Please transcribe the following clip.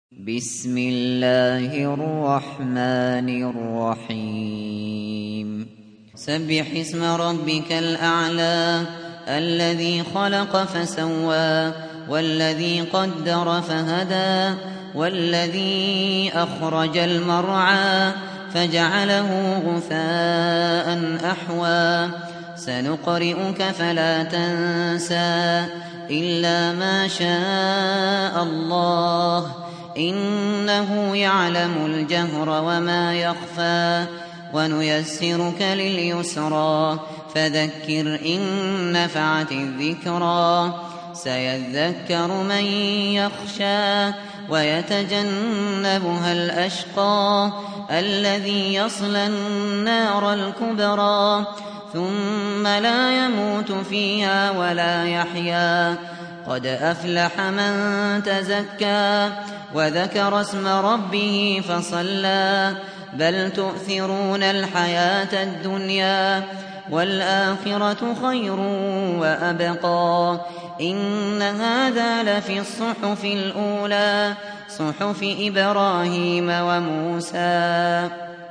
بسم الله الرحمن الرحيم سبح اسم ربك الأعلى الذي خلق فسوى والذي قدر فهدى والذي أخرج المرعى فجعله غثاء أحوى سنقرئك فلا تنسى إلا ما شاء الله إنه يعلم الجهر وما يخفى ونيسرك لليسرى فذكر إن نفعت الذكرى سيذكر من يخشى ويتجنبها الأشقى الذي يصلى النار الكبرى ثم لا يموت فيها ولا يحيا قد أفلح من تزكى وذكر اسم ربه فصلى بل تؤثرون الحياة الدنيا والآخرة خير وأبقى إن هذا لفي الصحف الأولى صحف إبراهيم وموسى